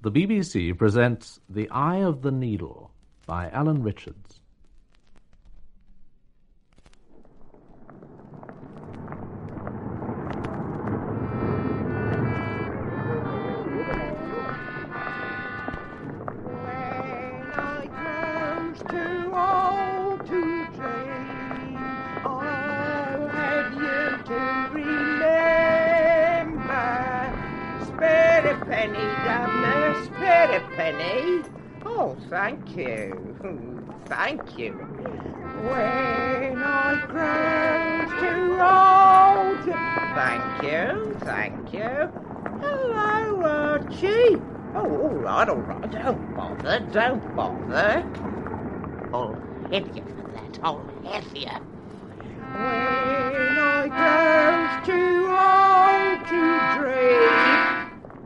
the BBC presents The Eye of the Needle by Alan Richards. Penny? Oh, thank you. Thank you. When I grow too old. Thank you. Hello, Archie. Oh, all right. Don't bother. I'll have you for that. I'll have you. When I grow too old to dream.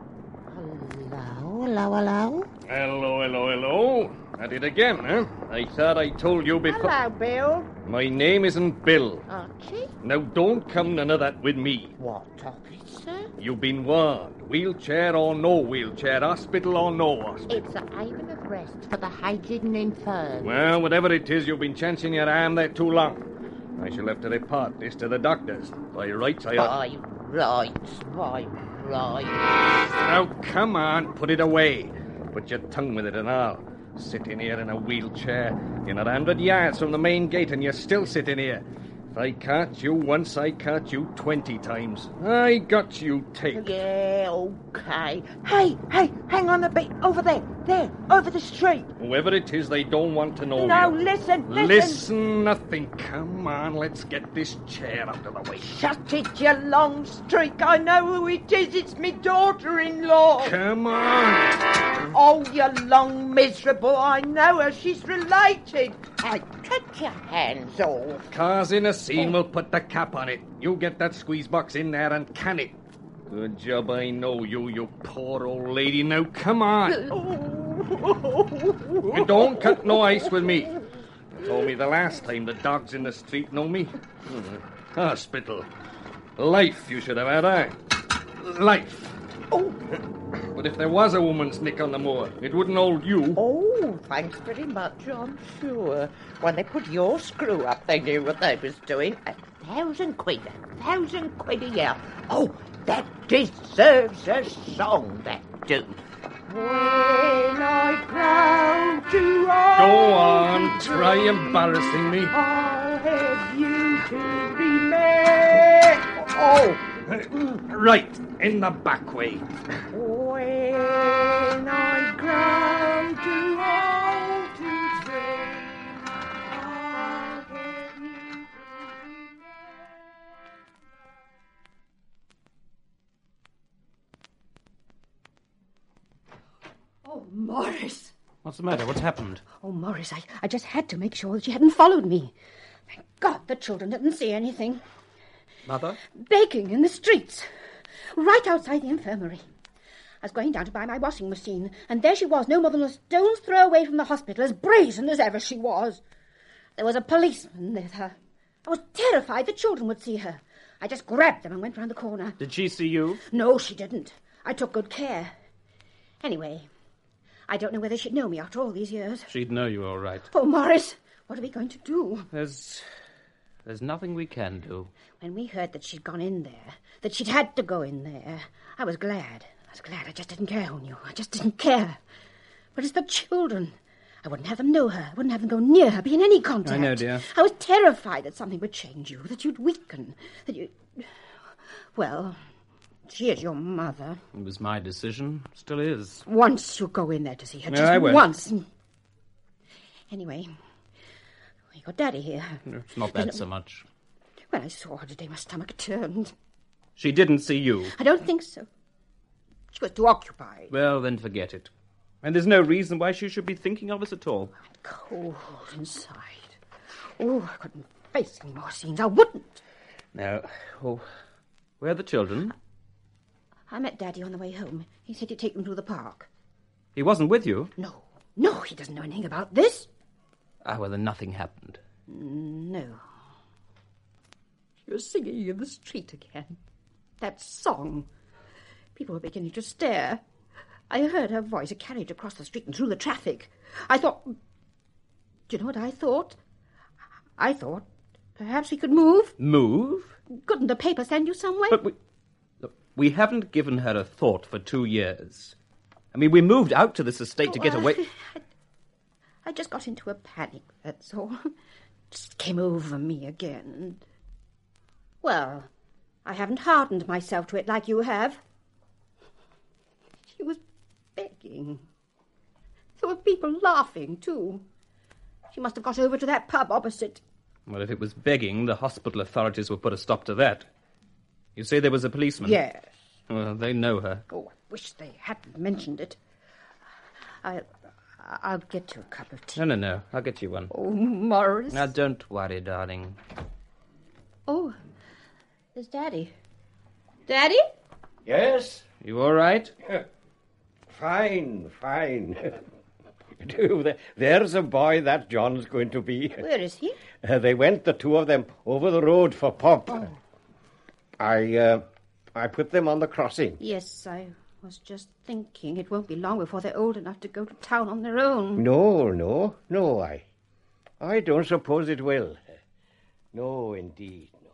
Hello? Hello. At it again, huh? I thought I told you before. Hello, Bill. My name isn't Bill. Archie? Now, don't come none of that with me. What topic, sir? You've been warned. Wheelchair or no wheelchair, hospital or no hospital. It's a haven of rest for the aged infirm. Well, whatever it is, you've been chancing your arm there too long. I shall have to report this to the doctors. By rights, I ought... By rights. Now, come on, put it away. Put your tongue with it and all. Sitting here in a wheelchair. You're not 100 yards from the main gate and you're still sitting here. If I caught you once, I caught you 20 times. I got you taped. Yeah, okay. Hey, hang on a bit. Over there, over the street. Whoever it is, they don't want to know No, you. listen. Listen, nothing. Come on, let's get this chair out of the way. Shut it, you long streak. I know who it is. It's me daughter-in-law. Come on. Oh, you long miserable. I know her. She's related. Hey, take your hands off. Cars in a scene will put the cap on it. You get that squeeze box in there and can it. Good job I know you poor old lady. Now, come on. You don't cut no ice with me. You told me the last time the dogs in the street know me. Hospital. Life you should have had, eh? Life. Oh. But if there was a woman's nick on the moor, it wouldn't hold you. Oh, thanks very much, I'm sure. When they put your screw up, they knew what they was doing. 1,000 quid a year. Oh, that deserves a song, that do. When I grow too old. Go on, try embarrassing me. I'll have you to remember. Oh. Right, in the back way. When I grow too old to dream, I'll have you to remember. Oh, Morris. What's the matter? What's happened? Oh, Morris, I just had to make sure that she hadn't followed me. Thank God the children didn't see anything. Mother? Baking in the streets, right outside the infirmary. I was going down to buy my washing machine, and there she was, no more than a stone's throw away from the hospital, as brazen as ever she was. There was a policeman with her. I was terrified the children would see her. I just grabbed them and went round the corner. Did she see you? No, she didn't. I took good care. Anyway, I don't know whether she'd know me after all these years. She'd know you, all right. Oh, Morris, what are we going to do? There's nothing we can do. When we heard that she'd gone in there, that she'd had to go in there, I was glad. I just didn't care who knew. I just didn't care. But it's the children. I wouldn't have them know her. I wouldn't have them go near her, be in any contact. I know, dear. I was terrified that something would change you, that you'd weaken, that you... Well, she is your mother. It was my decision. Still is. Once you go in there to see her, No, just I won't. once. Anyway, we got Daddy here. It's not that so much. When I saw her today, my stomach turned. She didn't see you. I don't think so. She was too occupied. Well, then forget it. And there's no reason why she should be thinking of us at all. Cold inside. Oh, I couldn't face any more scenes. I wouldn't. Now, where are the children? I met Daddy on the way home. He said he'd take them to the park. He wasn't with you? No, he doesn't know anything about this. Well, then nothing happened. No. She was singing in the street again. That song. People were beginning to stare. I heard her voice, a carriage across the street and through the traffic. I thought... Do you know what I thought? I thought perhaps we could move. Move? Couldn't the paper send you somewhere? But we haven't given her a thought for 2 years. I mean, we moved out to this estate to get away... I just got into a panic, that's all. Just came over me again. Well, I haven't hardened myself to it like you have. She was begging. There were people laughing, too. She must have got over to that pub opposite. Well, if it was begging, the hospital authorities would put a stop to that. You say there was a policeman? Yes. Well, they know her. Oh, I wish they hadn't mentioned it. I'll get you a cup of tea. No. I'll get you one. Oh, Morris. Now, don't worry, darling. Oh, there's Daddy. Daddy? Yes? You all right? Fine. There's a boy that John's going to be. Where is he? They went, the two of them, over the road for pop. Oh. I put them on the crossing. Yes, I was just thinking it won't be long before they're old enough to go to town on their own. No, I don't suppose it will. No, indeed, no.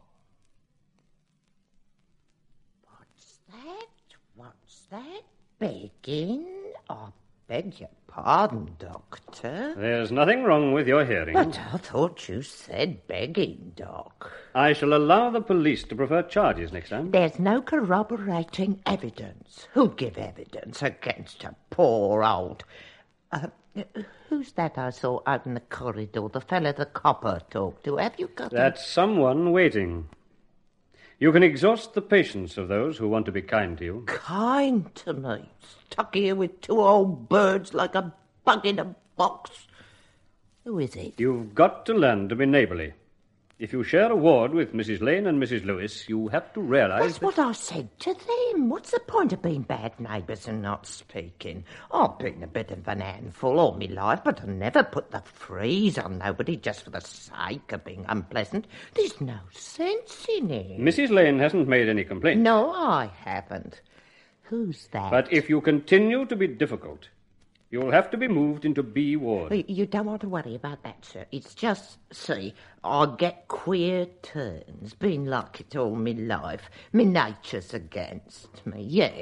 What's that? Begging? I beg your pardon, Doctor. There's nothing wrong with your hearing. But I thought you said begging, Doc. I shall allow the police to prefer charges next time. There's no corroborating evidence. Who'd give evidence against a poor old... who's that I saw out in the corridor? The fella the copper talked to. Have you got That's someone waiting. You can exhaust the patience of those who want to be kind to you. Kind to me? Stuck here with two old birds like a bug in a box. Who is it? You've got to learn to be neighbourly. If you share a ward with Mrs. Lane and Mrs. Lewis, you have to realise... That's what I said to them. What's the point of being bad neighbours and not speaking? I've been a bit of an handful all my life, but I never put the freeze on nobody just for the sake of being unpleasant. There's no sense in it. Mrs. Lane hasn't made any complaint. No, I haven't. Who's that? But if you continue to be difficult, you'll have to be moved into B ward. You don't want to worry about that, sir. It's just, see, I get queer turns. Been like it all my life. Me nature's against me.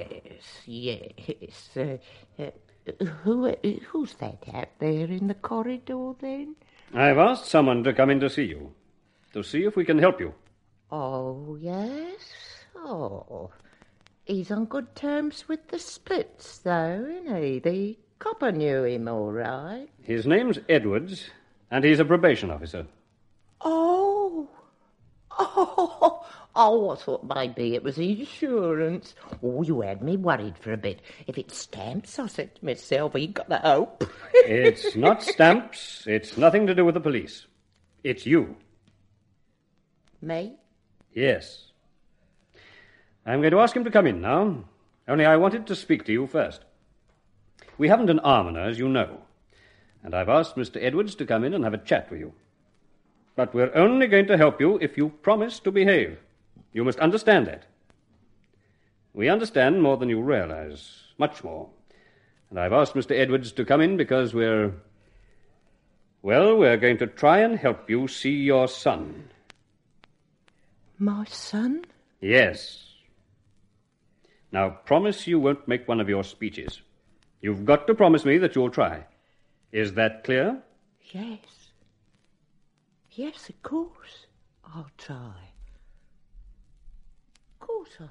Yes. Who's that out there in the corridor, then? I've asked someone to come in to see you, to see if we can help you. Oh, yes? Oh. He's on good terms with the Splits, though, isn't he? The copper knew him all right. His name's Edwards, and he's a probation officer. Oh, I thought maybe it was insurance. Oh, you had me worried for a bit. If it's stamps, I said to myself, you got the hope. It's not stamps. It's nothing to do with the police. It's you. Me? Yes. I'm going to ask him to come in now. Only I wanted to speak to you first. We haven't an almoner, as you know, and I've asked Mr. Edwards to come in and have a chat with you. But we're only going to help you if you promise to behave. You must understand that. We understand more than you realize, much more. And I've asked Mr. Edwards to come in because we're going to try and help you see your son. My son? Yes. Now, promise you won't make one of your speeches. You've got to promise me that you'll try. Is that clear? Yes. Yes, of course. I'll try. Of course I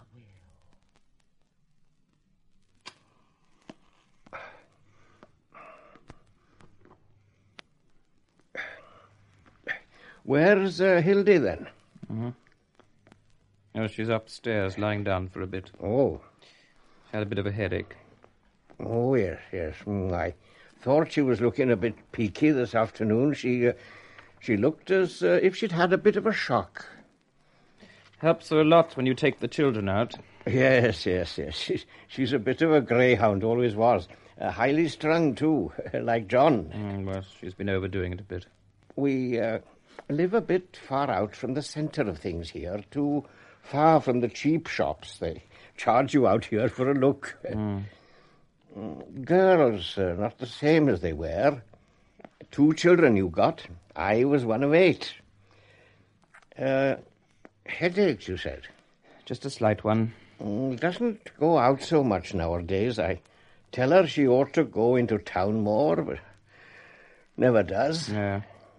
will. Where's Hildy, then? Mm-hmm. Oh, she's upstairs, lying down for a bit. Oh. Had a bit of a headache. Oh, yes. I thought she was looking a bit peaky this afternoon. She looked as if she'd had a bit of a shock. Helps her a lot when you take the children out. Yes. She's a bit of a greyhound, always was. Highly strung, too, like John. Well, she's been overdoing it a bit. We live a bit far out from the centre of things here, too far from the cheap shops. They charge you out here for a look. Girls, not the same as they were. 2 children you got. I was one of 8. Headaches, you said? Just a slight one. Doesn't go out so much nowadays. I tell her she ought to go into town more, but never does. Yeah.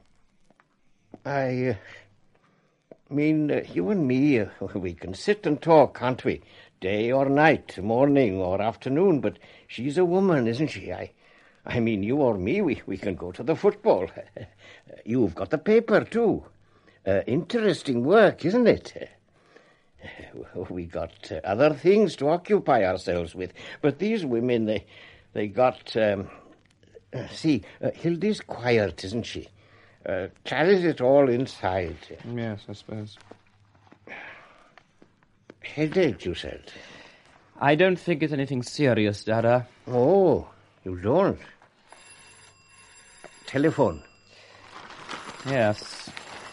I mean, you and me, we can sit and talk, can't we? Day or night, morning or afternoon, but she's a woman, isn't she? I mean, you or me, we can go to the football. You've got the paper, too. Interesting work, isn't it? We got other things to occupy ourselves with. But these women, they got... see, Hildy's quiet, isn't she? Carries it all inside. Yes, I suppose. Headache, you said? I don't think it's anything serious, Dada. Oh, you don't? Telephone. Yes.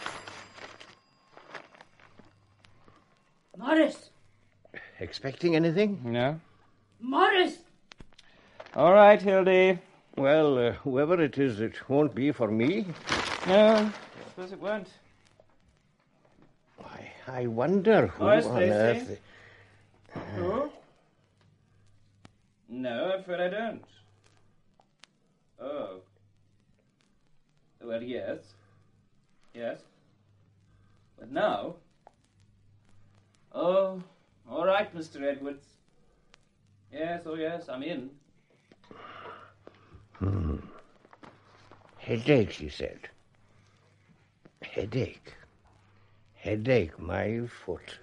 Morris! Expecting anything? No? Morris! All right, Hildy. Well, whoever it is, it won't be for me. No, I suppose it won't. I wonder who Where's on Stacey? earth... Who? No, I'm afraid I don't. Oh. Well, yes. Yes. But now? Oh, all right, Mr. Edwards. Yes, oh yes, I'm in. Headache, she said. Headache. Headache, my foot.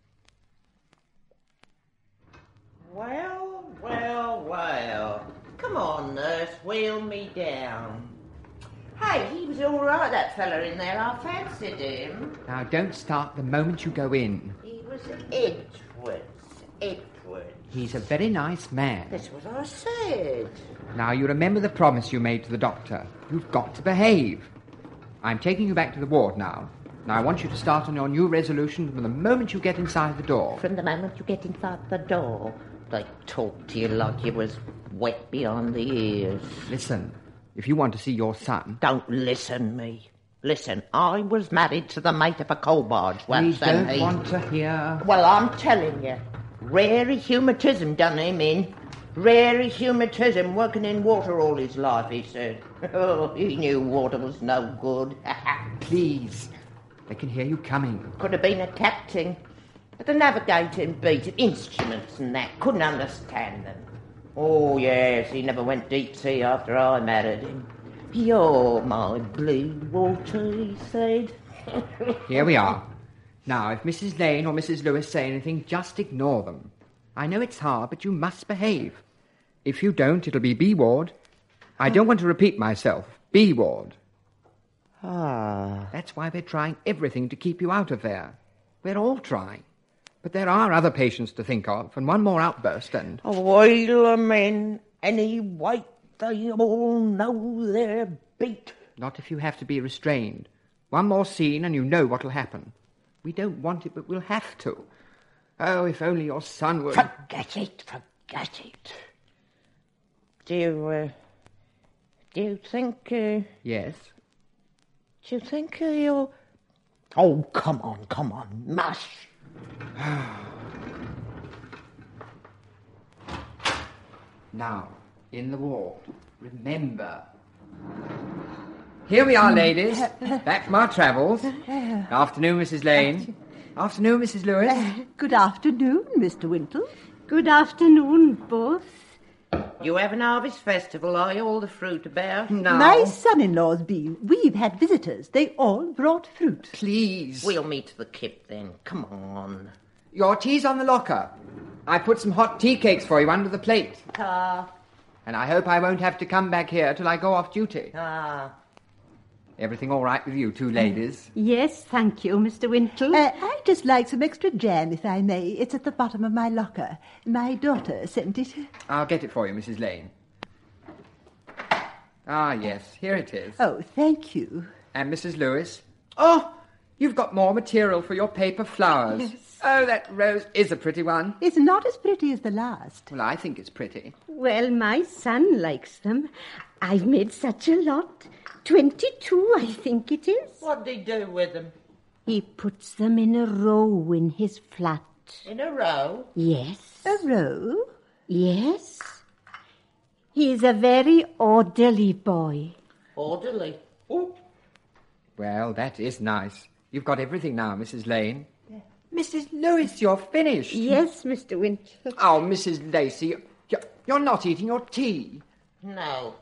Well, well, well. Come on, nurse, wheel me down. Hey, he was all right, that fella in there. I fancied him. Now, don't start the moment you go in. He was Edwards. Edwards. He's a very nice man. That's what I said. Now, you remember the promise you made to the doctor. You've got to behave. I'm taking you back to the ward now. Now, I want you to start on your new resolution from the moment you get inside the door. From the moment you get inside the door, they talk to you like you was wet behind the ears. Listen, if you want to see your son... Don't listen me. Listen, I was married to the mate of a coal barge We once, and don't want to hear... Well, I'm telling you, rare rheumatism done him in. Rare rheumatism, working in water all his life, he said. Oh, he knew water was no good. Please, they can hear you coming. Could have been a captain. But the navigating beat, instruments and that, couldn't understand them. Oh, yes, he never went deep sea after I married him. You're my blue water, he said. Here we are. Now, if Mrs. Lane or Mrs. Lewis say anything, just ignore them. I know it's hard, but you must behave. If you don't, it'll be B ward. I don't want to repeat myself. B ward. Ah. That's why we're trying everything to keep you out of there. We're all trying. But there are other patients to think of, and one more outburst and... A whale of men, any white, they all know their beat. Not if you have to be restrained. One more scene and you know what'll happen. We don't want it, but we'll have to. Oh, if only your son would... Forget it. Do you think, Yes? Do you think you'll... Oh, come on, mush. Now, in the ward, remember. Here we are, ladies. Back from our travels. Afternoon, Mrs. Lane. Afternoon, Mrs. Lewis. Good afternoon, Mr. Wintle. Good afternoon, both. You having harvest festival, are you? All the fruit about? No. My son-in-law's been. We've had visitors. They all brought fruit. Please. We'll meet the kip then. Come on. Your tea's on the locker. I put some hot tea cakes for you under the plate. And I hope I won't have to come back here till I go off duty. Everything all right with you two ladies? Yes, thank you, Mr. Wintle. I'd just like some extra jam, if I may. It's at the bottom of my locker. My daughter sent it. I'll get it for you, Mrs. Lane. Ah, yes, here it is. Oh, thank you. And Mrs. Lewis? Oh, You've got more material for your paper flowers. Yes. Oh, that rose is a pretty one. It's not as pretty as the last. Well, I think it's pretty. Well, my son likes them. I've made such a lot. 22, I think it is. What did he do with them? He puts them in a row in his flat. In a row? Yes. A row? Yes. He's a very orderly boy. Orderly? Oh. Well, that is nice. You've got everything now, Mrs. Lane. Yeah. Mrs. Lewis, you're finished. Yes, Mr. Winter. Oh, Mrs. Lacey, you're not eating your tea. No.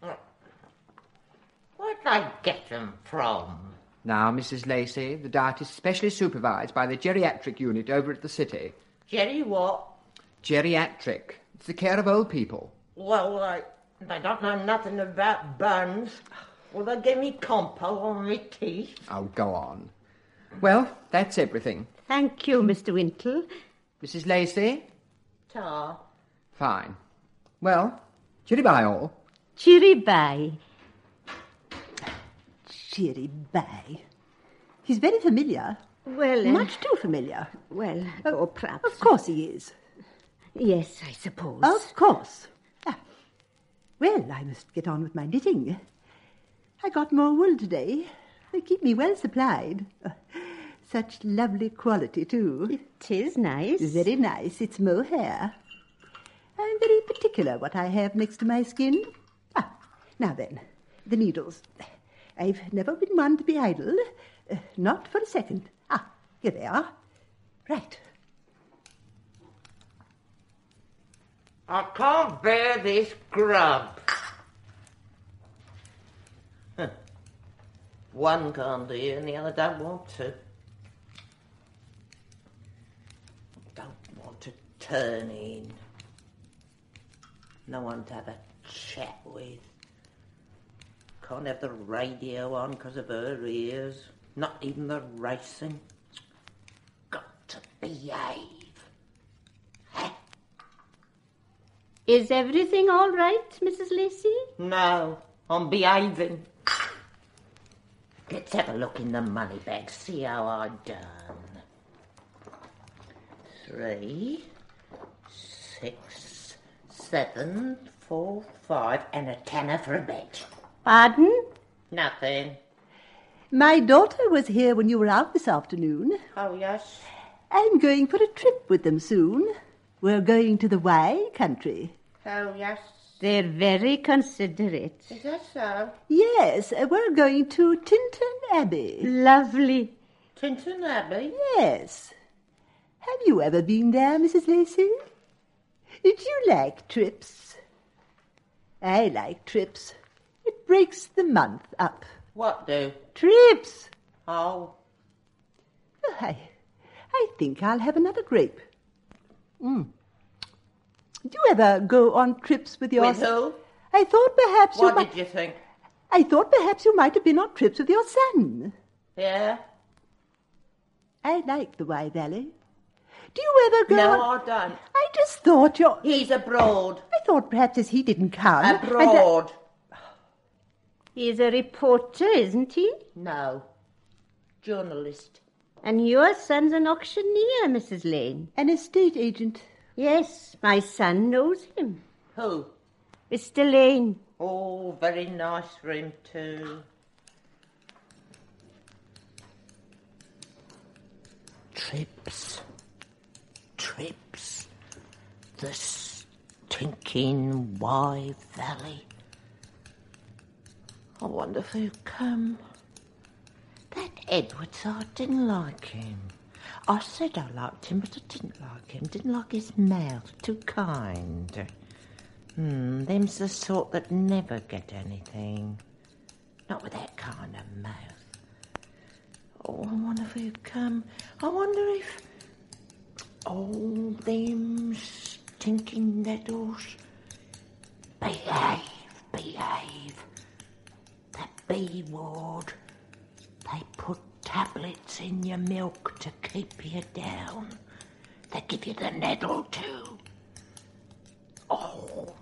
Where'd they get them from? Now, Mrs. Lacey, the diet is specially supervised by the geriatric unit over at the city. Jerry what? Geriatric. It's the care of old people. Well, they don't know nothing about buns. Will they give me compo on my teeth? Oh, go on. Well, that's everything. Thank you, Mr. Wintle. Mrs. Lacey? Ta. Fine. Well, cheery bye all. Cheery bye. Cheery bye. He's very familiar. Well, much too familiar. Well, or perhaps. Of course he is. Yes, I suppose. Of course. Well, I must get on with my knitting. I got more wool today. They keep me well supplied. Such lovely quality, too. It is nice. Very nice. It's mohair. I'm very particular what I have next to my skin. Now then, the needles. I've never been one to be idle. Not for a second. Here they are. Right. I can't bear this grub. One can't do it and the other don't want to. Don't want to turn in. No one to have a chat with. Can't have the radio on because of her ears. Not even the racing. Got to behave. Is everything all right, Mrs. Lacey? No, I'm behaving. Let's have a look in the money bag, see how I've done. 3, 6, 7, 4, 5, and a tenner for a bet. Pardon? Nothing. My daughter was here when you were out this afternoon. Oh, yes? I'm going for a trip with them soon. We're going to the Y country. Oh, yes? They're very considerate. Is that so? Yes, we're going to Tintern Abbey. Lovely. Tintern Abbey? Yes. Have you ever been there, Mrs. Lacey? Do you like trips? I like trips. It breaks the month up. What do? Trips. Oh. I think I'll have another grape. Do you ever go on trips with your... With who? I thought perhaps What did you think? I thought perhaps you might have been on trips with your son. Yeah? I like the Wye Valley. Do you ever go No, on... I don't. I just thought you're... He's abroad. I thought perhaps as he didn't come... Abroad. He's a reporter, isn't he? No. Journalist. And your son's an auctioneer, Mrs. Lane. An estate agent. Yes, my son knows him. Who? Mr. Lane. Oh, very nice for him too. Trips. The stinking Wye Valley. I wonder if he'll come. That Edwards, I didn't like him. I said I liked him, but I didn't like him. Didn't like his mouth. Too kind. Them's the sort that never get anything. Not with that kind of mouth. Oh, I wonder if he'll come. I wonder if... Oh, them stinking nettles. Behave. That B ward. They put tablets in your milk to keep you down. They give you the nettle too. Oh,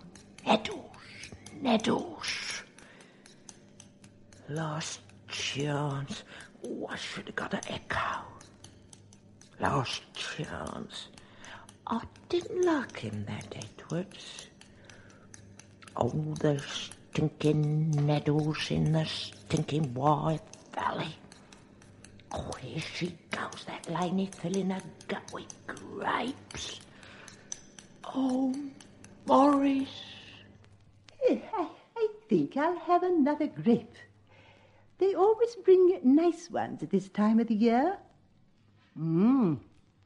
nettles. Last chance. Oh, I should have got an echo. Last chance. I didn't like him, that Edwards. Oh, the stinking needles in the stinking Wye Valley. Oh, here she goes, that Laney filling her gut with grapes. Oh, Morris. I think I'll have another grape. They always bring nice ones at this time of the year. A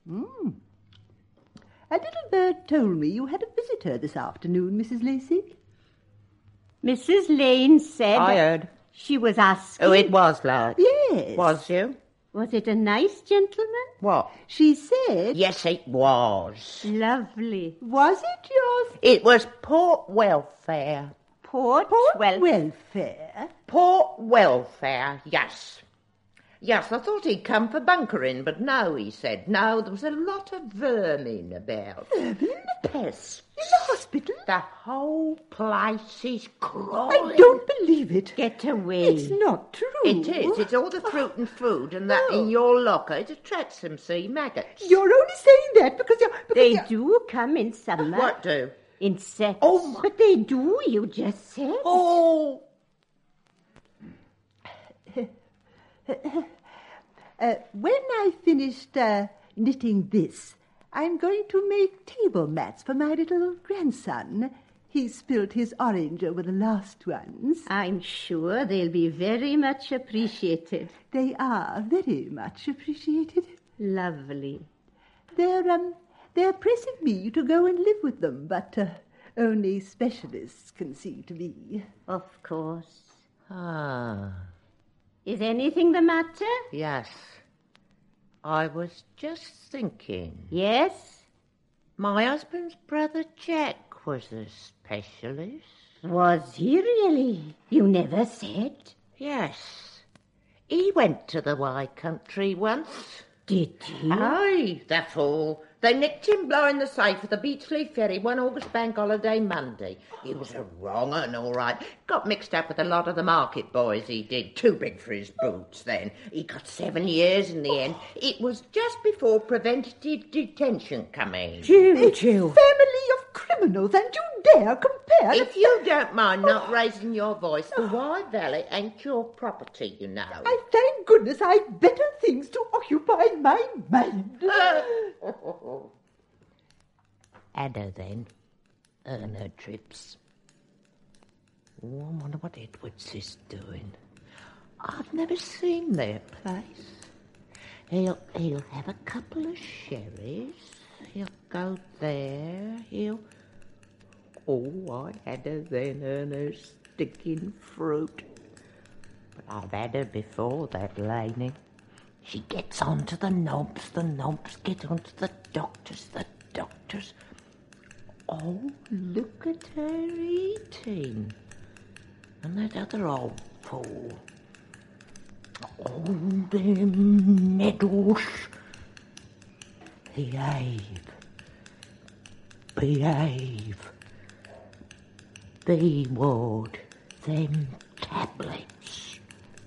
little bird told me you had a visitor this afternoon, Mrs. Lacey. Mrs. Lane said... I heard. She was asking... Oh, it was like. Yes. Was you? Was it a nice gentleman? What? She said... Yes, it was. Lovely. Was it yours? It was Port Welfare. Port Welfare? Port Welfare, yes. Yes, I thought he'd come for bunkering, but no, he said. No, there was a lot of vermin about. Vermin? Pests. In the hospital? The whole place is crawling. I don't believe it. Get away. It's not true. It is. It's all the fruit and food and that in your locker. It attracts them, see, maggots. You're only saying that because They do come in summer. What do? Insects. Oh, my... But they do, you just said. Oh! When I finished knitting this, I'm going to make table mats for my little grandson. He spilt his orange over the last ones. I'm sure they'll be very much appreciated. They are very much appreciated. Lovely. They're pressing me to go and live with them, but only specialists can see to me. Of course. Ah, Is anything the matter? yes. I was just thinking. Yes? My husband's brother Jack was a specialist. Was he really? You never said. Yes. He went to the Wye Country once. Did he? Aye, the fool. They nicked him blowing the safe at the Beachley Ferry one August bank holiday Monday. He was a wrong un, all right. Got mixed up with a lot of the market boys, he did. Too big for his boots then. He got 7 years in the end. It was just before preventative detention come in. Family of criminals, and you dare compare... If you don't mind not raising your voice, the Wye Valley ain't your property, you know. I thank goodness I've better things to occupy my mind. Ada, then. Earn her trips. Oh, I wonder what Edwards is doing. I've never seen their place. He'll have a couple of sherries. He'll go there. Oh, I had her then earn her sticking fruit. But I've had her before, that Laney. She gets on to the knobs get on to the doctors. Oh, look at her eating. And that other old fool. Oh, them medals. Behave. Be Ward. Them tablets.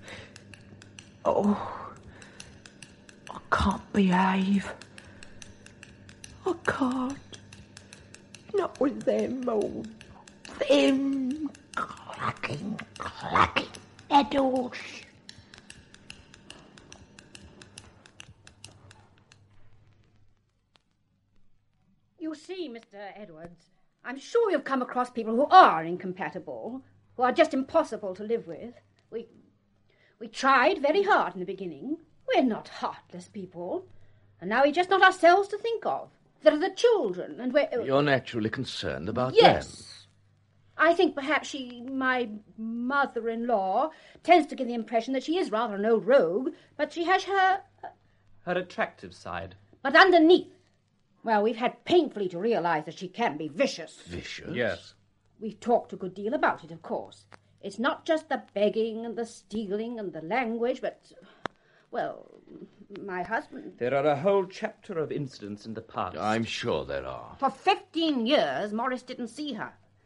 Oh, I can't behave. I can't. Not with them old, them clucking needles. You see, Mr. Edwards, I'm sure you've come across people who are incompatible, who are just impossible to live with. We tried very hard in the beginning. We're not heartless people. And now we're just not ourselves to think of. There are the children, and we're... You're naturally concerned about them. Yes. I think perhaps my mother-in-law, tends to give the impression that she is rather an old rogue, but she has her... Her attractive side. But underneath, well, we've had painfully to realise that she can be vicious. Vicious? Yes. We've talked a good deal about it, of course. It's not just the begging and the stealing and the language, but, well, my husband... There are a whole chapter of incidents in the past. I'm sure there are. For 15 years, Morris didn't see her.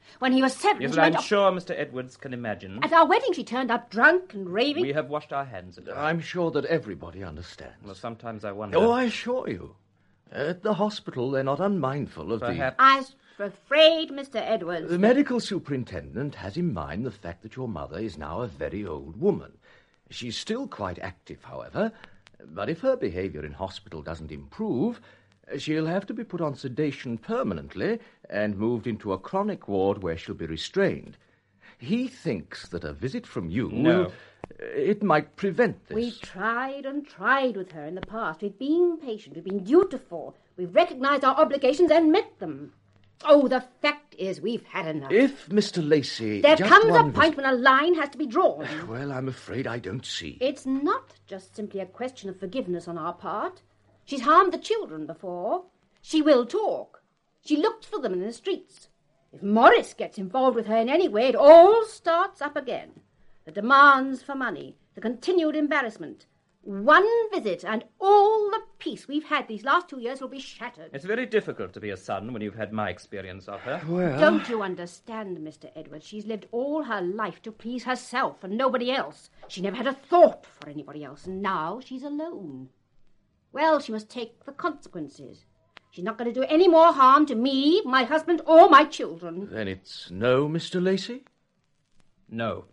When he was 7, Yes, she but I'm went off. sure Mr. Edwards can imagine. At our wedding, she turned up drunk and raving. We have washed our hands of it. I'm sure that everybody understands. Well, sometimes I wonder. Oh, I assure you. At the hospital, they're not unmindful of Perhaps. I was afraid, Mr. Edwards. The medical superintendent has in mind the fact that your mother is now a very old woman. She's still quite active, however, but if her behaviour in hospital doesn't improve, she'll have to be put on sedation permanently and moved into a chronic ward where she'll be restrained. He thinks that a visit from you No. it might prevent this. We've tried and tried with her in the past. We've been patient. We've been dutiful. We've recognised our obligations and met them. Oh, the fact is we've had enough. If Mr. Lacey... There just comes a one point when a line has to be drawn. Well, I'm afraid I don't see. It's not just simply a question of forgiveness on our part. She's harmed the children before. She will talk. She looked for them in the streets. If Morris gets involved with her in any way, it all starts up again. The demands for money, the continued embarrassment. One visit and all the peace we've had these last 2 years will be shattered. It's very difficult to be a son when you've had my experience of her. Well... Don't you understand, Mr. Edwards? She's lived all her life to please herself and nobody else. She never had a thought for anybody else, and now she's alone. Well, she must take the consequences. She's not going to do any more harm to me, my husband, or my children. Then it's no, Mr. Lacey? No.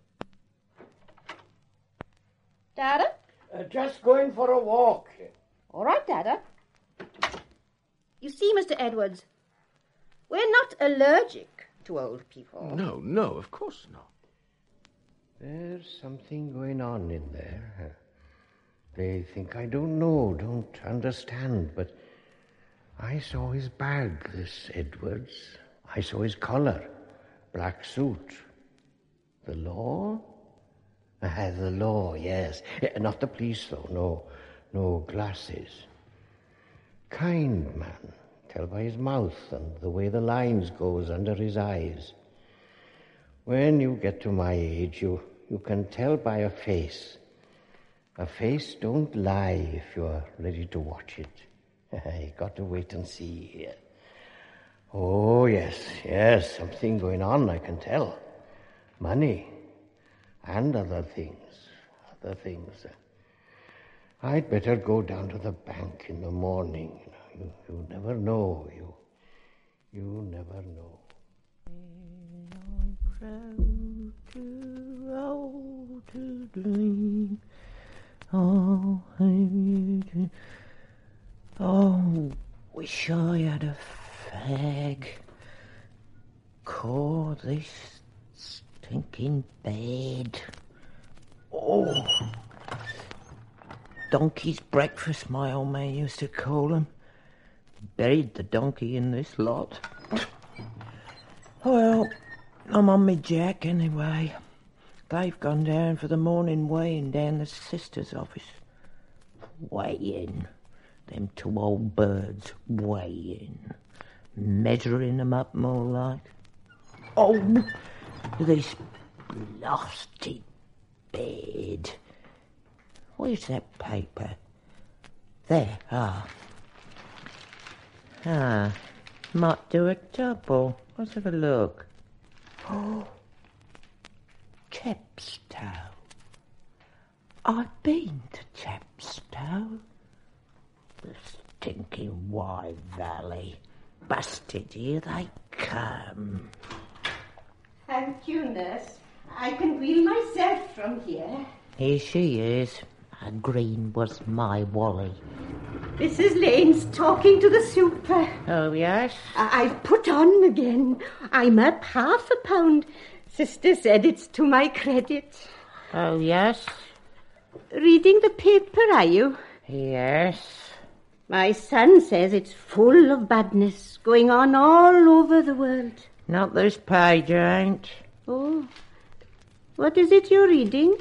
Dada? Just going for a walk. All right, Dada. You see, Mr. Edwards, we're not allergic to old people. No, of course not. There's something going on in there. They think I don't know, don't understand, but I saw his bag, this Edwards. I saw his collar, black suit. The law? The law, yes. Not the police, though. No glasses. Kind man. Tell by his mouth and the way the lines goes under his eyes. When you get to my age, you can tell by a face. A face don't lie if you're ready to watch it. You got to wait and see. Oh, yes, something going on, I can tell. Money. And other things. I'd better go down to the bank in the morning. You never know. You never know. Too old to dream. Wish I had a fag. Call this stinking bed. Oh, donkey's breakfast, my old man used to call 'em. Buried the donkey in this lot. Well, I'm on me jack anyway. They've gone down for the morning weighing down the sister's office. Weighing. Them two old birds weighing. Measuring them up more like. Oh, this blasted bed. Where's that paper? There, might do a double. Let's have a look. Oh, Chepstow. I've been to Chepstow. The stinking Wye Valley. Busted, here they come. Thank you, nurse. I can wheel myself from here. Here she is. How green was my Wally. Mrs. Lane's talking to the super. Oh, yes? I've put on again. I'm up £0.5. Sister said it's to my credit. Oh, yes? Reading the paper, are you? Yes. My son says it's full of badness going on all over the world. Not this page, ain't. Oh, what is it you're reading?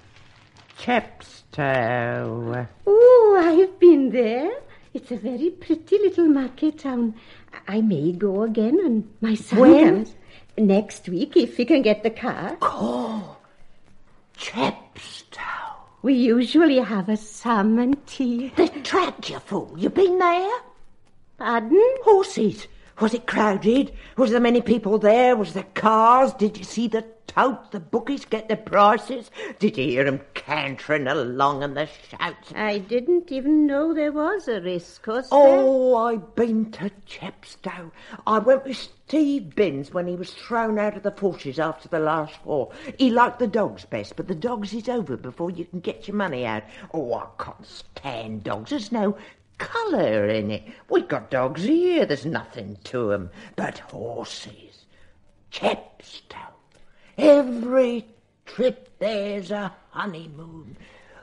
Chepstow. Oh, I've been there. It's a very pretty little market town. I may go again, and my son comes next week if he can get the car. Oh, Chepstow. We usually have a salmon tea. The track, you fool. You been there? Pardon? Horses. Was it crowded? Was there many people there? Was there cars? Did you see the totes, the bookies get the prices? Did you hear 'em cantering along and the shouts? I didn't even know there was a race course there. Oh, I've been to Chepstow. I went with Steve Binns when he was thrown out of the forces after the last war. He liked the dogs best, but the dogs is over before you can get your money out. Oh, I can't stand dogs. There's no colour in it. We've got dogs here. There's nothing to 'em. But horses. Chepstow. Every trip there's a honeymoon.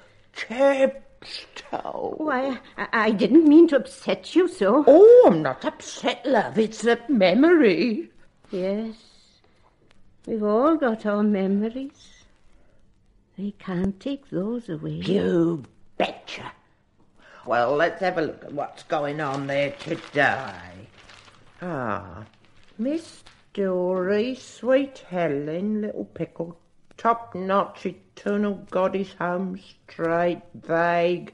Chepstow. Why, I didn't mean to upset you so. Oh, I'm not upset, love. It's a memory. Yes, we've all got our memories. They can't take those away. You betcha. Well, let's have a look at what's going on there today. Miss Dory, Sweet Helen, Little Pickle, Top-notch, Eternal Goddess, Home Straight, Vague.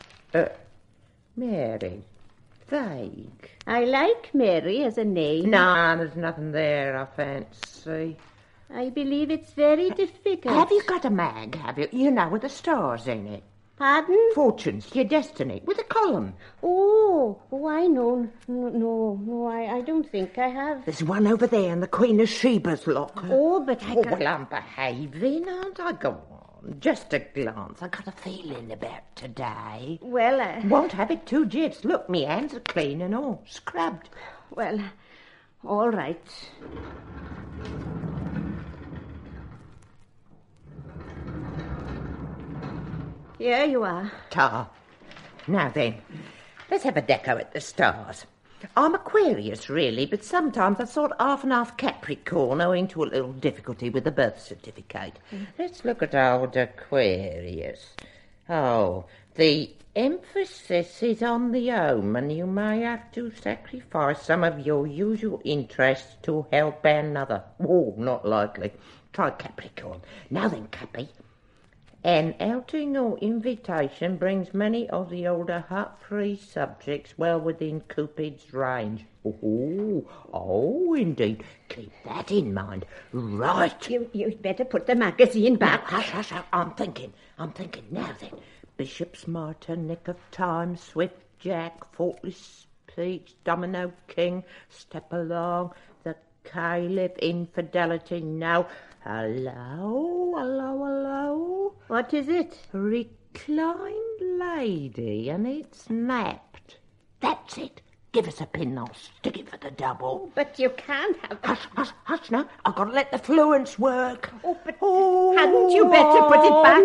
Mary, Vague. I like Mary as a name. No, there's nothing there, I fancy. I believe it's very difficult. Have you got a mag, have you? You know, with the stars in it. Pardon? Fortunes, your destiny, with a column. Oh, I know. No, I don't think I have. There's one over there in the Queen of Sheba's locker. Oh, but I can't... Well, I'm behaving, aren't I? Go on. Just a glance. I got a feeling about today. Well, Won't have it too, Jits. Look, me hands are clean and all. Scrubbed. Well, all right. Here you are. Ta. Now then, let's have a deco at the stars. I'm Aquarius, really, but sometimes I sort of half and half Capricorn, owing to a little difficulty with the birth certificate. Let's look at old Aquarius. Oh, the emphasis is on the home, and you may have to sacrifice some of your usual interests to help another. Oh, not likely. Try Capricorn. Now then, Cappy. An outing or invitation brings many of the older heart-free subjects well within Cupid's range. Oh, indeed. Keep that in mind. Right. You'd better put the magazine back. Now, hush. I'm thinking. Now then. Bishop's Martyr, Nick of Time, Swift Jack, Faultless Peach, Domino King, Step Along, the Caliph, Infidelity, Now. Hello? What is it? Reclined lady, and it's snapped. That's it. Give us a pin, I'll stick it for the double. But you can't have... Hush now. I've got to let the fluence work. But hadn't you better put it back?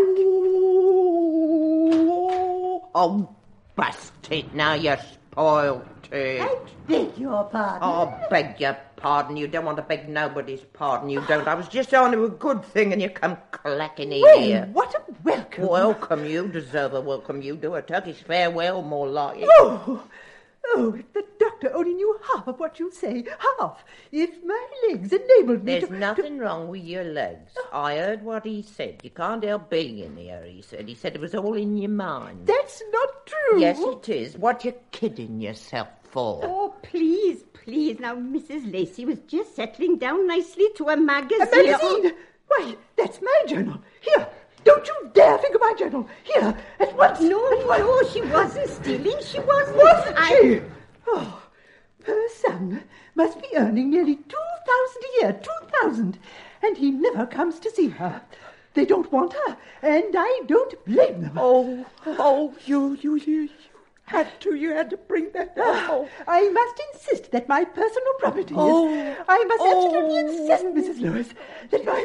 Oh, bust it now, you spoiled it. I beg your pardon. Oh, beg your pardon. You don't want to beg nobody's pardon. You don't. I was just on to a good thing and you come clacking in here. What a welcome. Welcome. You deserve a welcome. You do a Turkish farewell, more like it. Oh, if the doctor only knew half of what you say. Half. If my legs enabled me There's nothing wrong with your legs. I heard what he said. You can't help being in here, he said. He said it was all in your mind. That's not true. Yes, it is. What you kidding yourself for? Oh, please. Now, Mrs. Lacey was just settling down nicely to a magazine. A magazine? Why, that's my journal. Here. Don't you dare think of my journal. Here, at once. No, she wasn't stealing. She wasn't. Wasn't she? Oh, her son must be earning nearly 2,000 a year. 2,000. And he never comes to see her. They don't want her, and I don't blame them. Oh, you had to bring that up. I must insist that my personal property is... I must absolutely insist, Mrs. Lewis, that my...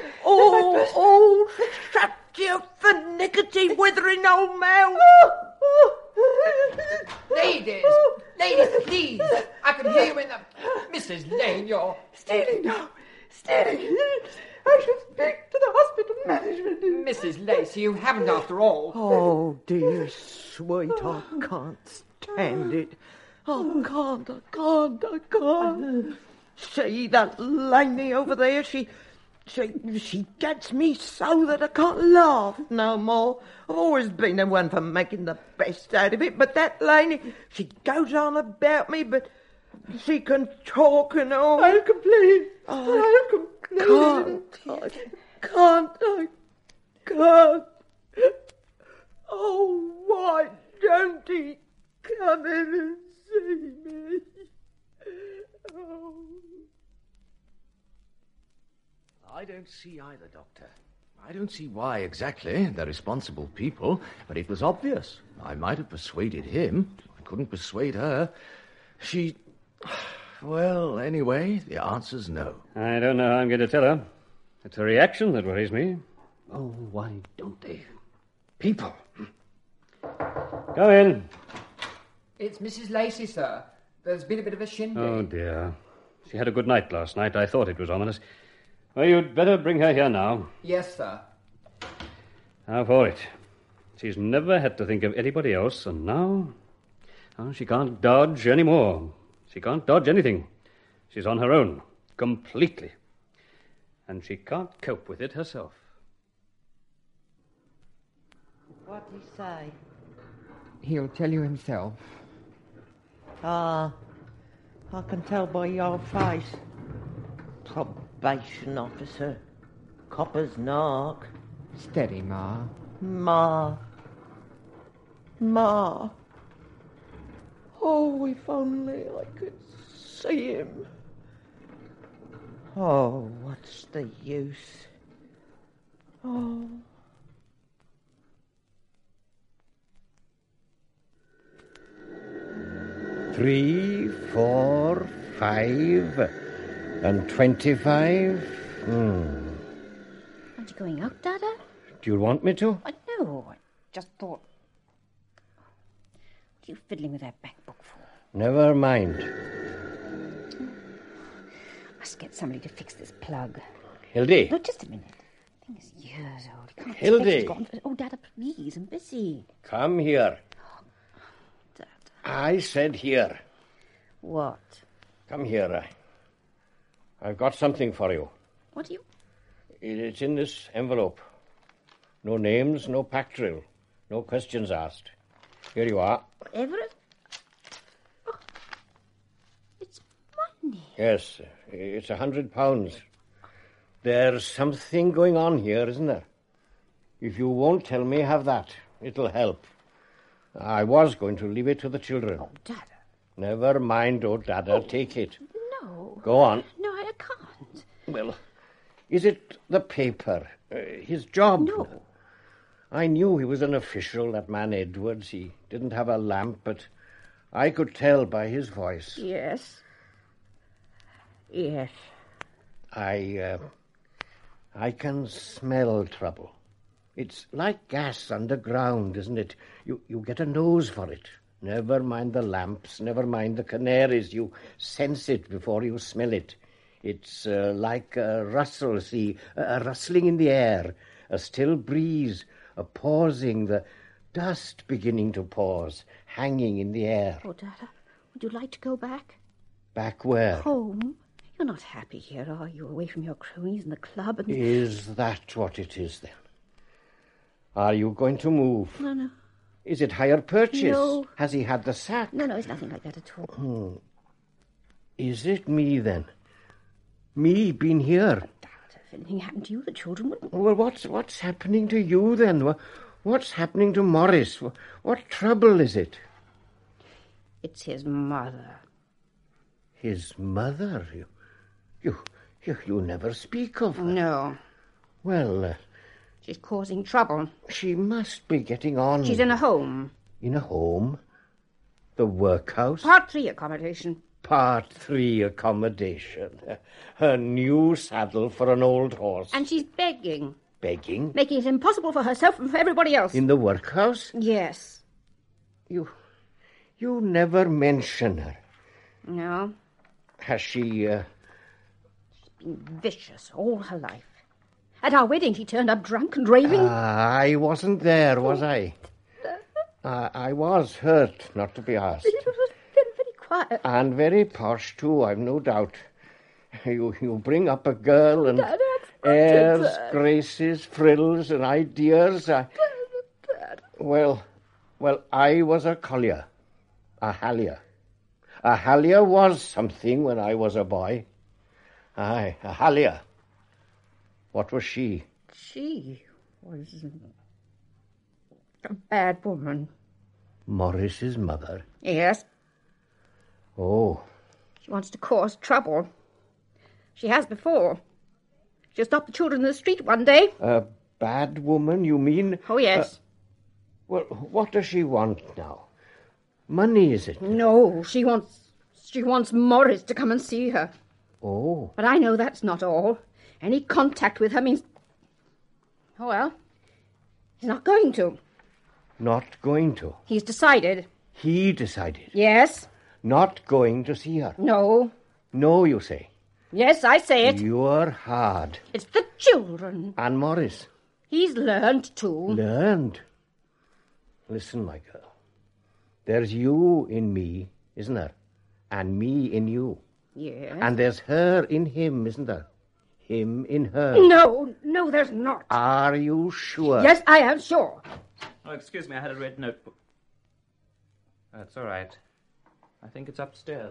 Shut your finickety withering old mouth. Ladies, please. I can hear you in the... Mrs. Lane, you're... Stealing now. I shall speak to the hospital management. Mrs. Lacey, you haven't after all. Oh, dear sweet, I can't stand it. I can't. See that Laney over there? She gets me so that I can't laugh no more. I've always been the one for making the best out of it, but that Laney, she goes on about me, but She can talk and all. I'll complain. I I'll complain. Can't. Oh, why don't he come in and see me? Oh. I don't see either, Doctor. I don't see why exactly. They're responsible people, but it was obvious. I might have persuaded him. I couldn't persuade her. She... Well, anyway, the answer's no. I don't know how I'm going to tell her. It's her reaction that worries me. Oh, why don't they? People. Come in. It's Mrs. Lacey, sir. There's been a bit of a shindig. Oh, dear. She had a good night last night. I thought it was ominous. Well, you'd better bring her here now. Yes, sir. Now for it. She's never had to think of anybody else, and now... Oh, she can't dodge any more. She can't dodge anything. She's on her own, completely. And she can't cope with it herself. What'd he say? He'll tell you himself. Ah, I can tell by your face. Probation officer. Copper's knock. Steady, Ma. Ma. Oh, if only I could see him. Oh, what's the use? Oh. Three, 4, 5, and 25. Aren't you going out, Dada? Do you want me to? No, I just thought... What are you fiddling with that back book for? Never mind. Must get somebody to fix this plug. Hildy. No, just a minute. The thing is years old. You can't Hildy. expect it to go on... Oh, Dada, please, I'm busy. Come here. Dada. I said here. What? Come here. I've got something for you. What do you... It's in this envelope. No names, no pack drill. No questions asked. Here you are. Everett? Oh, it's money. Yes, it's £100. There's something going on here, isn't there? If you won't tell me, have that. It'll help. I was going to leave it to the children. Oh, Dada. Never mind, oh, Dada, take it. No. Go on. No, I can't. Well, is it the paper? His job? No. I knew he was an official, that man Edwards. He didn't have a lamp, but I could tell by his voice. Yes. Yes. I can smell trouble. It's like gas underground, isn't it? You get a nose for it. Never mind the lamps, never mind the canaries. You sense it before you smell it. It's like a rustle, see, a rustling in the air, a still breeze, a pausing, the dust beginning to pause, hanging in the air. Oh, Dada, would you like to go back? Back where? Home. You're not happy here, are you? Away from your cronies and the club and... Is that what it is, then? Are you going to move? No. Is it hire purchase? No. Has he had the sack? No, it's nothing like that at all. Is it me, then? Me been here? Dada, if anything happened to you, the children would... Well, what's happening to you, then? What's happening to Morris? What trouble is it? It's his mother. His mother? You never speak of her. No. Well... she's causing trouble. She must be getting on. She's in a home. In a home? The workhouse? Part 3 accommodation. Part 3 accommodation. A new saddle for an old horse. And she's begging. Begging? Making it impossible for herself and for everybody else. In the workhouse? Yes. You never mention her. No. Has she, She's been vicious all her life. At our wedding, she turned up drunk and raving. I wasn't there, was I? I was hurt, not to be asked. It was very, very quiet. And very posh, too, I've no doubt. You bring up a girl and Dad, airs, graces, frills and ideas. Well, I was a collier, a hallier. Ahalia was something when I was a boy. Aye, Ahalia. What was she? She was a bad woman. Morris's mother? Yes. Oh. She wants to cause trouble. She has before. She stopped the children in the street one day. A bad woman, you mean? Oh, yes. Well, what does she want now? Money, is it? No, she wants Morris to come and see her. Oh. But I know that's not all. Any contact with her means... Oh, well, he's not going to. Not going to? He's decided. He decided? Yes. Not going to see her? No. No, you say? Yes, I say it. You're hard. It's the children. And Morris? He's learned to. Learned? Listen, my girl. There's you in me, isn't there? And me in you. Yes. And there's her in him, isn't there? Him in her. No, there's not. Are you sure? Yes, I am sure. Oh, excuse me, I had a red notebook. That's all right. I think it's upstairs.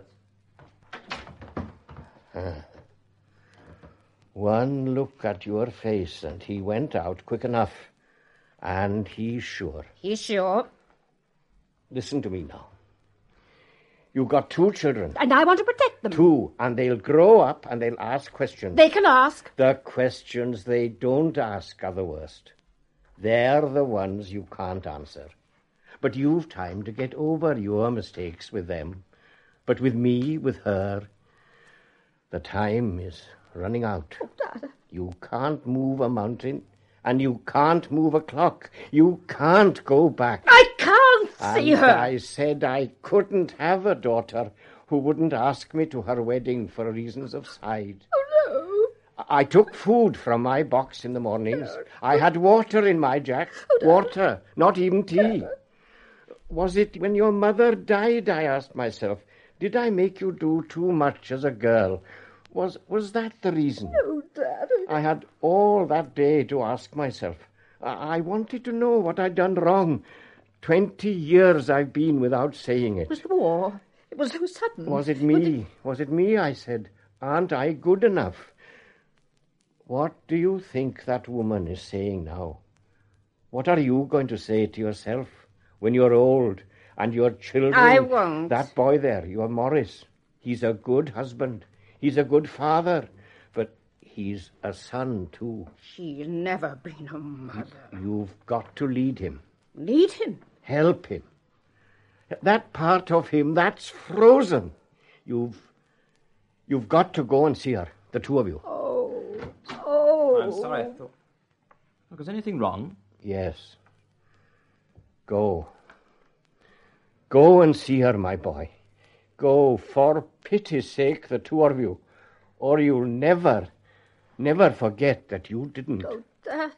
One look at your face, and he went out quick enough. And he's sure. He's sure. Listen to me now. You've got 2 children. And I want to protect them. 2, and they'll grow up and they'll ask questions. They can ask. The questions they don't ask are the worst. They're the ones you can't answer. But you've time to get over your mistakes with them. But with me, with her, the time is running out. Oh, Dad. You can't move a mountain, and you can't move a clock. You can't go back. I can't see and her. I said I couldn't have a daughter who wouldn't ask me to her wedding for reasons of side. Oh, no. I took food from my box in the mornings. I had water in my jack. Water, not even tea. Was it when your mother died, I asked myself, did I make you do too much as a girl? Was that the reason? No, Dad. I had all that day to ask myself. I wanted to know what I'd done wrong. 20 years I've been without saying it. It was the war. It was so sudden. Was it me? Was it me, I said. Aren't I good enough? What do you think that woman is saying now? What are you going to say to yourself when you're old and your children... I won't. That boy there, your Morris, he's a good husband. He's a good father. But he's a son, too. She's never been a mother. You've got to lead him. Lead him? Help him. That part of him, that's frozen. You've got to go and see her, the 2 of you. Oh. I'm sorry, I thought... Was anything wrong? Yes. Go. Go and see her, my boy. Go, for pity's sake, the 2 of you. Or you'll never forget that you didn't. Oh, Dad.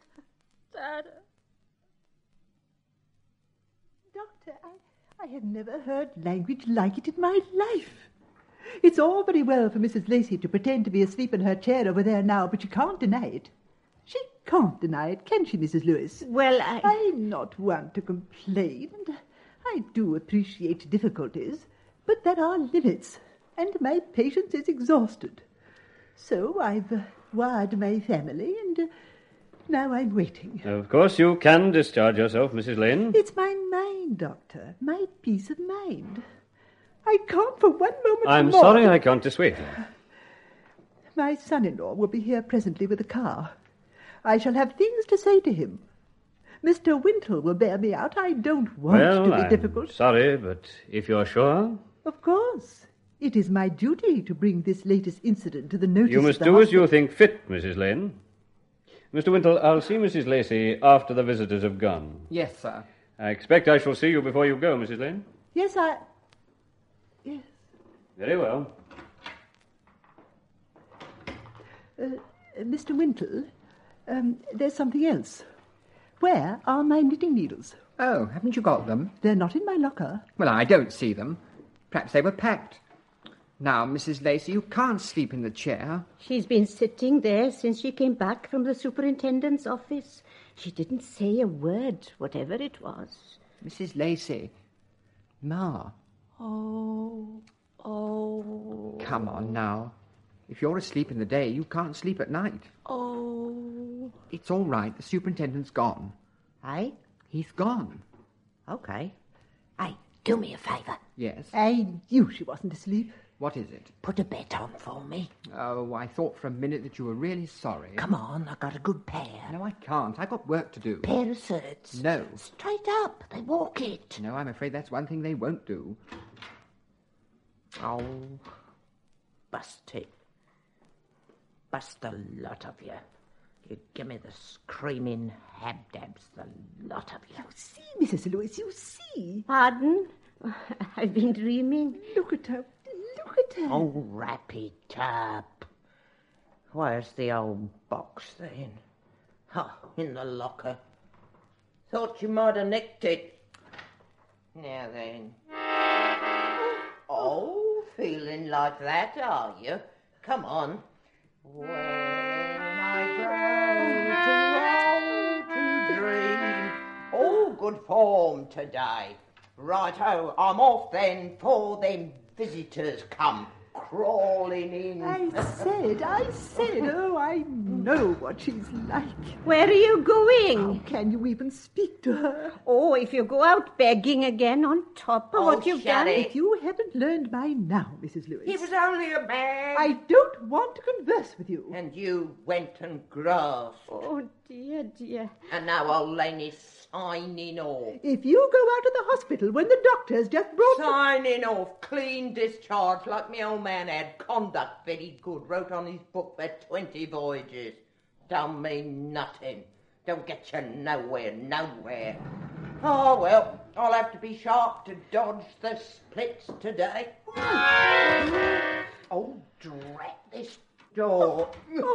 Doctor, I have never heard language like it in my life. It's all very well for Mrs. Lacey to pretend to be asleep in her chair over there now, but she can't deny it. She can't deny it, can she, Mrs. Lewis? Well, I'm not one to complain, and I do appreciate difficulties, but there are limits, and my patience is exhausted. So I've wired my family, and now I'm waiting. Of course you can discharge yourself, Mrs. Lane. It's my mind, Doctor, my peace of mind. I can't for one moment I'm more. sorry I can't dissuade you. My son-in-law will be here presently with a car. I shall have things to say to him. Mr. Wintle will bear me out. I don't want to be difficult. Sorry, but if you're sure... Of course. It is my duty to bring this latest incident to the notice You must of the do as you hospital. think fit, Mrs. Lane. Mr. Wintle, I'll see Mrs. Lacey after the visitors have gone. Yes, sir. I expect I shall see you before you go, Mrs. Lane. Yes, Yes. Very well. Mr. Wintle, there's something else. Where are my knitting needles? Oh, haven't you got them? They're not in my locker. Well, I don't see them. Perhaps they were packed. Now, Mrs. Lacey, you can't sleep in the chair. She's been sitting there since she came back from the superintendent's office. She didn't say a word, whatever it was. Mrs. Lacey. Ma. Oh, Oh. Come on now. If you're asleep in the day, you can't sleep at night. Oh. It's all right. The superintendent's gone. Eh? He's gone. Okay. Hey, do me a favour. Yes? I knew she wasn't asleep. What is it? Put a bet on for me. Oh, I thought for a minute that you were really sorry. Come on, I got a good pair. No, I can't. I've got work to do. Pair of certs. No. Straight up. They walk it. No, I'm afraid that's one thing they won't do. Oh. Bust it. Bust the lot of you. You give me the screaming habdabs, the lot of you. You see, Mrs. Lewis, you see. Pardon? I've been dreaming. Look at her. Look at her. Oh, wrap it up. Where's the old box then? Oh, in the locker. Thought you might have nicked it. Now then. Oh, feeling like that, are you? Come on. When I grow too old to dream. All good form today. Righto, I'm off then, for them visitors come crawling in. I said, oh, I know what she's like. Where are you going? How can you even speak to her? Oh, if you go out begging again on top of what you've shut done. it. If you haven't learned by now, Mrs. Lewis. He was only a man. I don't want to converse with you. And you went and grasped. Oh, dear, dear. And now old Lenny's signing off. If you go out of the hospital when the doctor's just brought Signing off, clean discharge, like my old man had. Conduct very good, wrote on his book for 20 voyages. Don't mean nothing. Don't get you nowhere. Oh, well, I'll have to be sharp to dodge the splits today. Oh, drat this door.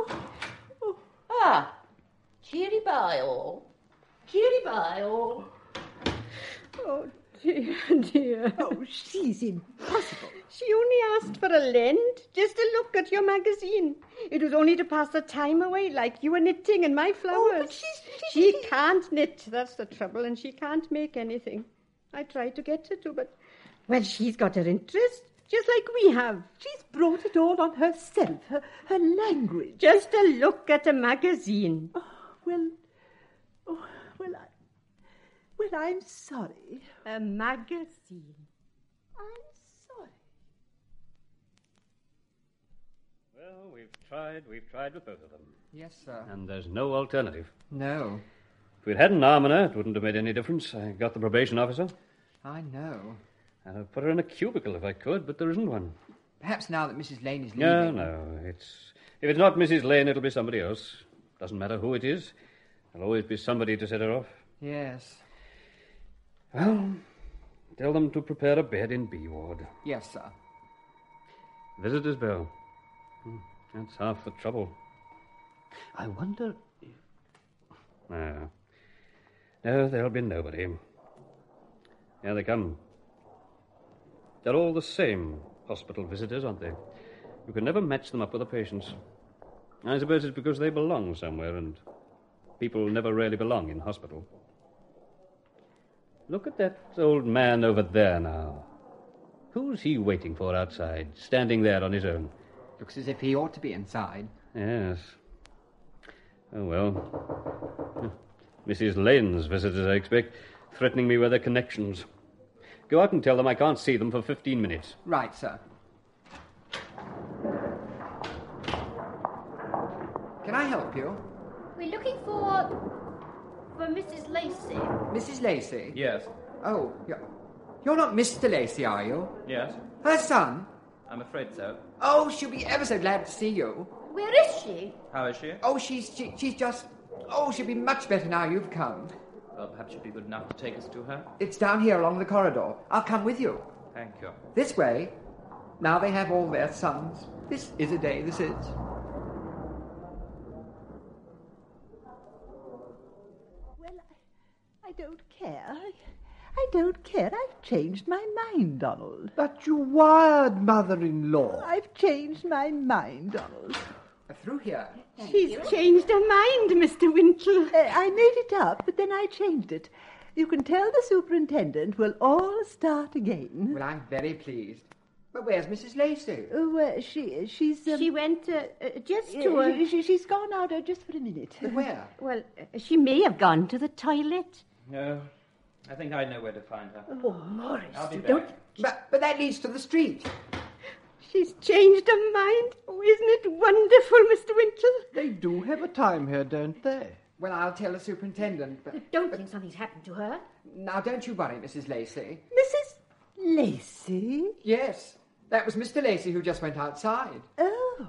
Ah, cheery bye all. Cheery bye all. Oh, dear, dear. Oh, she's impossible. She only asked for a lend, just to look at your magazine. It was only to pass the time away, like you were knitting and my flowers. Oh, but she can't knit, that's the trouble, and she can't make anything. I tried to get her to, but, well, she's got her interest, just like we have. She's brought it all on herself, her language. Just to look at a magazine. Well, I'm sorry. A magazine. I'm sorry. Well, we've tried with both of them. Yes, sir. And there's no alternative. No. If we'd had an almoner, it wouldn't have made any difference. I got the probation officer. I know. I'd have put her in a cubicle if I could, but there isn't one. Perhaps now that Mrs. Lane is No. leaving... If it's not Mrs. Lane, it'll be somebody else. Doesn't matter who it is. There'll always be somebody to set her off. Yes. Well, tell them to prepare a bed in B ward. Yes, sir. Visitor's bell. That's half the trouble. I wonder if... No, there'll be nobody. Here they come. They're all the same hospital visitors, aren't they? You can never match them up with the patients. I suppose it's because they belong somewhere, and people never really belong in hospital. Look at that old man over there now. Who's he waiting for outside, standing there on his own? Looks as if he ought to be inside. Yes. Oh, well. Mrs. Lane's visitors, I expect, threatening me with their connections. Go out and tell them I can't see them for 15 minutes. Right, sir. Can I help you? We're looking for Mrs. Lacey. Mrs. Lacey? Yes. Oh, you're not Mr. Lacey, are you? Yes. Her son? I'm afraid so. Oh, she'll be ever so glad to see you. Where is she? How is she? Oh, she's just... Oh, she'll be much better now you've come. Well, perhaps you'd be good enough to take us to her. It's down here along the corridor. I'll come with you. Thank you. This way. Now they have all their sons. This is a day, this is. Well, I don't care. I don't care. I've changed my mind, Donald. But you wired mother-in-law. I've changed my mind, Donald. Through here. She's changed her mind, Mr. Wintle. I made it up, but then I changed it. You can tell the superintendent we'll all start again. Well, I'm very pleased. But where's Mrs. Lacey? Oh, she's... She went just to her. She's gone out just for a minute. But where? Well, she may have gone to the toilet. No, I think I know where to find her. Oh, Morris, I'll be don't... back. But that leads to the street. She's changed her mind. Oh, isn't it wonderful, Mr. Winchell? They do have a time here, don't they? Well, I'll tell the superintendent, but... Don't think something's happened to her. Now, don't you worry, Mrs. Lacey. Mrs. Lacey? Yes, that was Mr. Lacey who just went outside. Oh,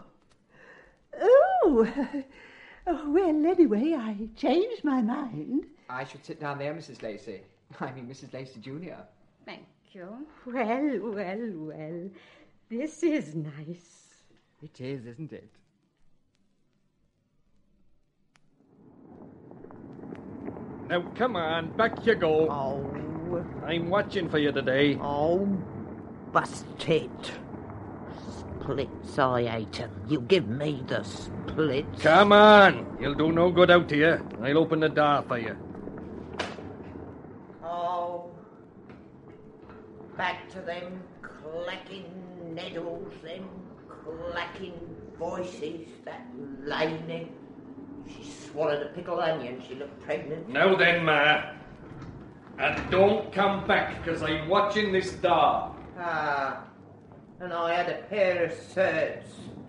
well, anyway, I changed my mind. I should sit down there, Mrs. Lacey. I mean, Mrs. Lacey Jr. Thank you. Well. This is nice. It is, isn't it? Now, come on, back you go. Oh. I'm watching for you today. Oh, busted. Splits, I hate 'em. You give me the splits. Come on. You'll do no good out here. I'll open the door for you. Oh. Back to them clacking needles, them clacking voices, that Laney. She swallowed a pickled onion. She looked pregnant. Now then, Ma. And don't come back, because I'm watching this door. Ah, and I had a pair of certs.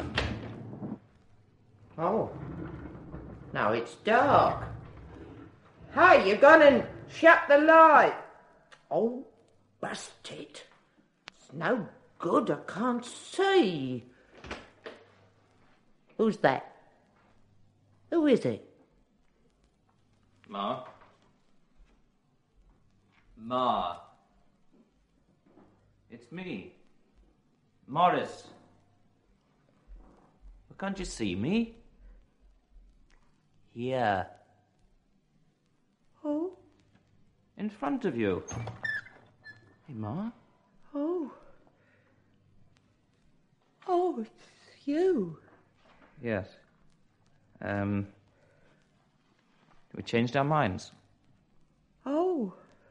Oh, now it's dark. Hey, you gone and shut the light? Oh, busted. It's no good, I can't see. Who's that? Who is it? Ma? Ma? It's me. Morris. Well, can't you see me? Here. Oh? In front of you. Hey, Ma? Oh. Oh, it's you. Yes. We changed our minds. Oh.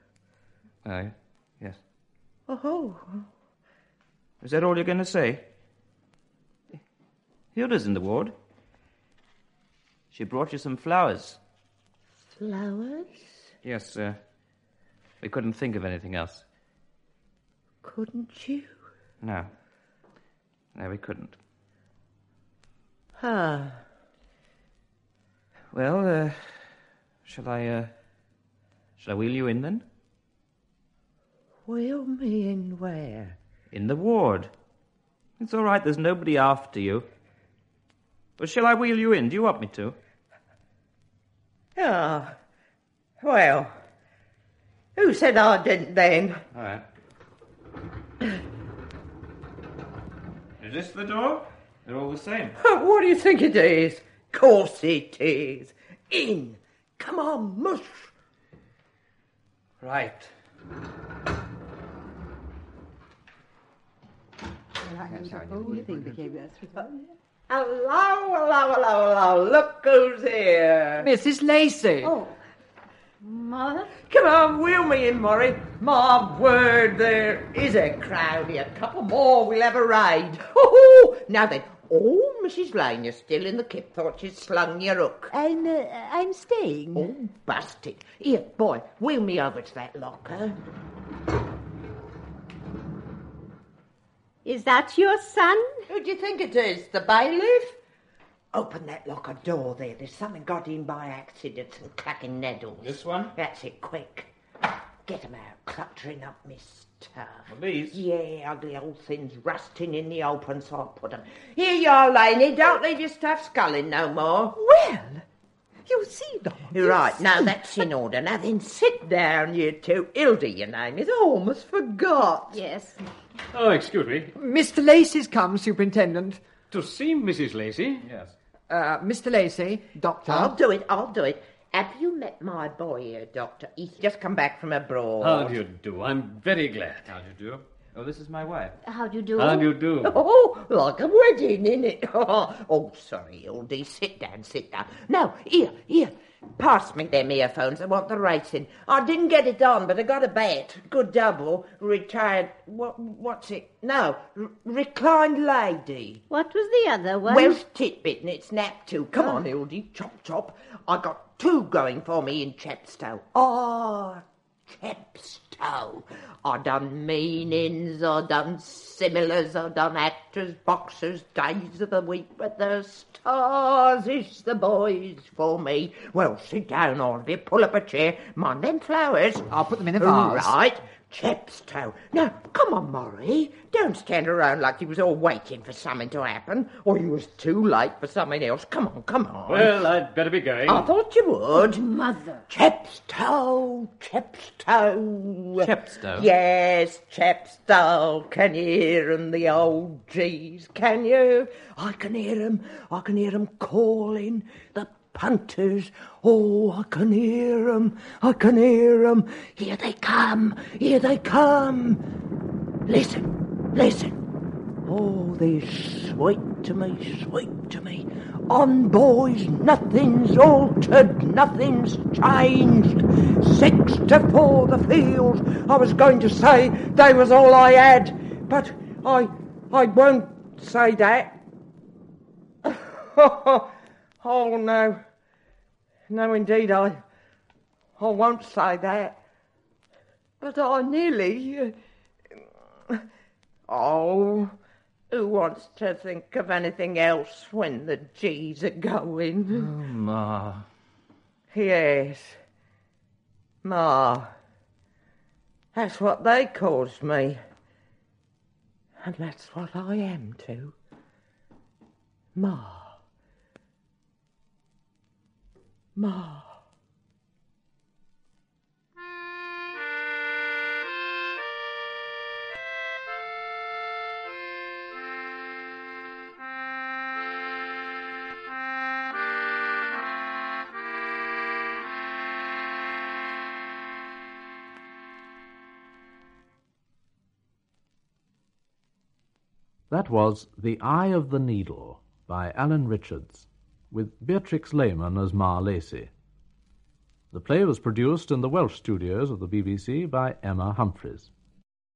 Yes. Oh. Is that all you're going to say? Hilda's in the ward. She brought you some flowers. Flowers? Yes, we couldn't think of anything else. Couldn't you? No, we couldn't. Ah. Well, shall I wheel you in then? Wheel me in where? In the ward. It's all right, there's nobody after you. But shall I wheel you in? Do you want me to? Ah. Well, who said I didn't then? All right. Is this the door? They're all the same. What do you think it is? Course it is. In. Come on, mush. Right. Hello. Look who's here. Mrs. Lacey. Oh, Mother? Come on, wheel me in, Murray. My word, there is a crowd here. A couple more, we'll have a raid. Now then. Oh, Mrs. Lane, you're still in the kip. Thought you'd slung your hook. I'm staying. Oh, busted. Here, boy, wheel me over to that locker. Is that your son? Who do you think it is? The bailiff? Open that locker door there. There's something got in by accident and clacking needles. This one? That's it, quick. Get 'em out, cluttering up my stuff. Well, these? Yeah, ugly old things rusting in the open, so I'll put 'em. Here you are, Laney. Don't leave your stuff sculling no more. Well, you see, Don. You're right. Now, that's in order. Now, then, sit down, you two. Hilda, your name is. I almost forgot. Yes. Oh, excuse me. Mr. Lacey's come, Superintendent. To see Mrs. Lacey? Yes. Mr. Lacey, Doctor. I'll do it. Have you met my boy here, Doctor? He's just come back from abroad. How do you do? I'm very glad. How do you do? Oh, this is my wife. How do you do? How do you do? Oh, like a wedding, innit? Oh, sorry, Hildy. Sit down. Now, here. Pass me them earphones. I want the racing. I didn't get it on, but I got a bet. Good double. Retired... What's it? No. Reclined lady. What was the other one? Welsh Titbit, and it's nap too. Come on, Hildy. Chop, chop. I got 2 going for me in Chepstow. Oh, Chepstow. I done meanings, I done similars, I done actors, boxers, days of the week, but the stars is the boys for me. Well, sit down, all of you, pull up a chair, mind them flowers. I'll put them in a vase. Right, Chepstow. Now, come on, Murray, don't stand around like you was all waiting for something to happen, or you was too late for something else. Come on, come on. Well, I'd better be going. I thought you would. Mother. Chepstow, Chepstow. Chepstow? Yes, Chepstow. Can you hear 'em, the old G's? Can you? I can hear 'em. I can hear 'em calling. The punters. Oh, I can hear 'em. I can hear 'em. Here they come. Here they come. Listen, listen. Oh, they're sweet to me, sweet to me. On, boys, nothing's altered, nothing's changed. 6-4 the field. I was going to say they was all I had, but I won't say that. Oh, no. No, indeed, I won't say that. But I nearly... Oh... Who wants to think of anything else when the G's are going? Oh, Ma. Yes. Ma. That's what they calls me. And that's what I am too. Ma. Ma. That was The Eye of the Needle by Alan Richards, with Beatrix Lehman as Ma Lacey. The play was produced in the Welsh studios of the BBC by Emma Humphreys.